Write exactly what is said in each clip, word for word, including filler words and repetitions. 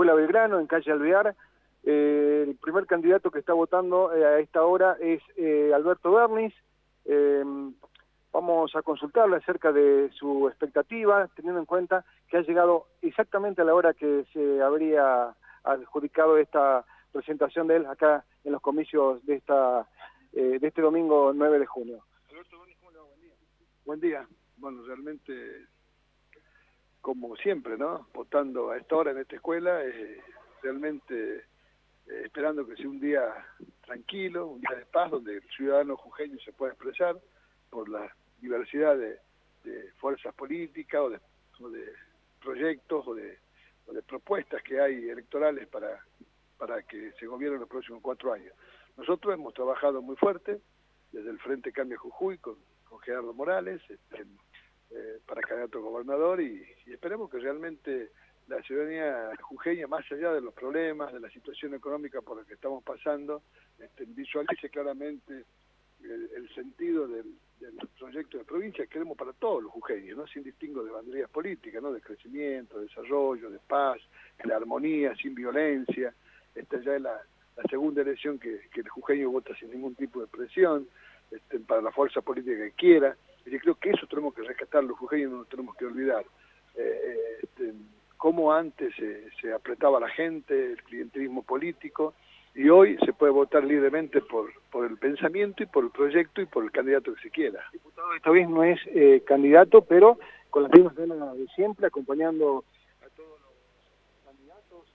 Escuela Belgrano, en calle Alvear. Eh, el primer candidato que está votando eh, a esta hora es eh, Alberto Bernis. Eh, vamos a consultarle acerca de su expectativa, teniendo en cuenta que ha llegado exactamente a la hora que se habría adjudicado esta presentación de él acá en los comicios de esta eh, de este domingo nueve de junio. Alberto Bernis, ¿cómo le va? Buen día. Buen día. Bueno, realmente, como siempre, ¿no? Votando a esta hora en esta escuela, eh, realmente eh, esperando que sea un día tranquilo, un día de paz, donde el ciudadano jujeño se pueda expresar por la diversidad de, de fuerzas políticas o de, o de proyectos o de, o de propuestas que hay electorales para, para que se gobiernen los próximos cuatro años. Nosotros hemos trabajado muy fuerte desde el Frente Cambia Jujuy con, con Gerardo Morales este, eh, para candidato a gobernador y, y esperemos que realmente la ciudadanía jujeña, más allá de los problemas, de la situación económica por la que estamos pasando, este, visualice claramente el, el sentido del, del proyecto de provincia que queremos para todos los jujeños, ¿no? Sin distingo de banderías políticas, ¿no? De crecimiento, de desarrollo, de paz, de armonía, sin violencia. Esta ya es la, la segunda elección que, que el jujeño vota sin ningún tipo de presión, este, para la fuerza política que quiera. Y yo creo que eso tenemos que rescatar, los jujeños no nos tenemos que olvidar. Eh, este, cómo antes se, se apretaba la gente, el clientelismo político, y hoy se puede votar libremente por, por el pensamiento y por el proyecto y por el candidato que se quiera. Diputado, esta vez no es eh, candidato, pero con las mismas ganas de siempre, acompañando a todos los candidatos.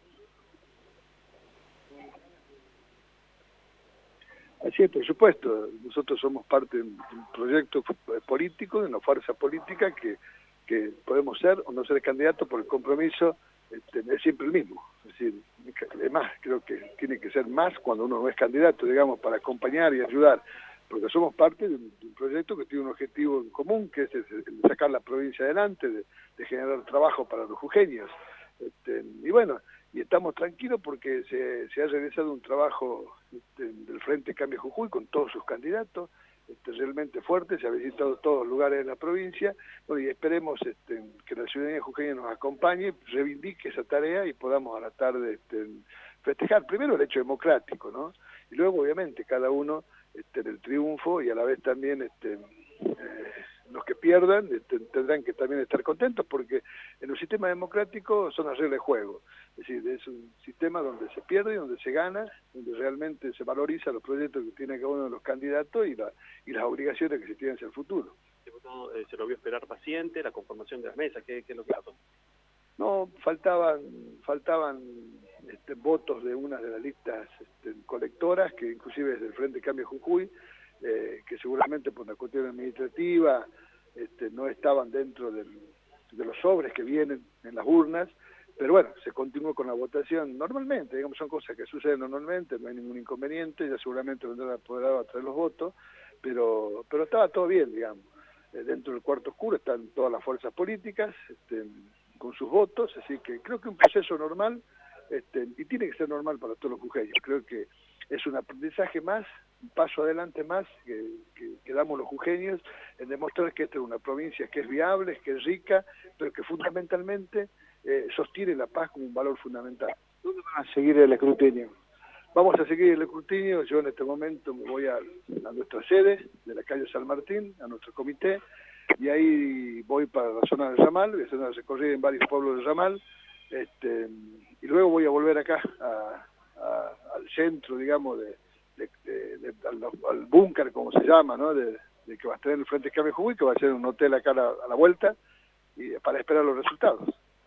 Así es, por supuesto. Nosotros somos parte de un proyecto político, de una fuerza política que que podemos ser o no ser candidatos por el compromiso, este, es siempre el mismo. Es decir, además creo que tiene que ser más cuando uno no es candidato, digamos, para acompañar y ayudar, porque somos parte de un, de un proyecto que tiene un objetivo en común, que es el, el de sacar la provincia adelante, de, de generar trabajo para los jujeños. Este, y bueno, y estamos tranquilos porque se, se ha realizado un trabajo este, del Frente Cambia Jujuy con todos sus candidatos, Este, realmente fuerte, se ha visitado todos los lugares de la provincia, bueno, y esperemos este, que la ciudadanía jujeña nos acompañe, reivindique esa tarea y podamos a la tarde este, festejar primero el hecho democrático, ¿no? Y luego obviamente cada uno este, del triunfo y a la vez también este, eh, los que pierdan este, tendrán que también estar contentos porque en un sistema democrático son las reglas de juego, es decir, es un sistema donde se pierde, donde se gana, donde realmente se valoriza los proyectos que tiene cada uno de los candidatos y, la, y las obligaciones que se tienen hacia el futuro. Diputado, eh, se lo vio esperar paciente, la conformación de las mesas, ¿qué, qué es lo que pasó? No, faltaban faltaban este, votos de una de las listas este, colectoras, que inclusive es del Frente Cambio Jujuy, eh, que seguramente por una cuestión administrativa este, no estaban dentro del, de los sobres que vienen en las urnas, pero bueno, se continuó con la votación normalmente, digamos, son cosas que suceden normalmente, no hay ningún inconveniente, ya seguramente vendrán a poder a traer los votos, pero pero estaba todo bien, digamos. Eh, dentro del cuarto oscuro están todas las fuerzas políticas, este, con sus votos, así que creo que un proceso normal, este, y tiene que ser normal para todos los jujeños, creo que es un aprendizaje más, un paso adelante más que, que, que damos los jujeños en demostrar que esta es una provincia que es viable, que es rica, pero que fundamentalmente eh, sostiene la paz como un valor fundamental. ¿Dónde van a seguir el escrutinio? Vamos a seguir el escrutinio, yo en este momento me voy a, a nuestra sede de la calle San Martín, a nuestro comité, y ahí voy para la zona del Ramal, voy a hacer una recorrida en varios pueblos del Ramal, este, y luego voy a volver acá a, a, al centro, digamos, de, de, de, de, al, al búnker, como se llama, ¿no? De, de que va a estar en el Frente Cambio Jujuy, que va a ser un hotel acá a la, a la vuelta, y para esperar los resultados.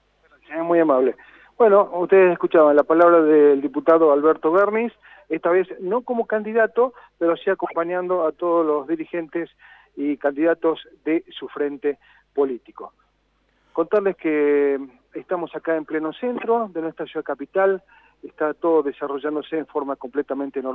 Es muy amable. Bueno, ustedes escuchaban la palabra del diputado Alberto Bernis, esta vez no como candidato, pero sí acompañando a todos los dirigentes y candidatos de su frente político. Contarles que estamos acá en pleno centro de nuestra ciudad capital, está todo desarrollándose en forma completamente normal.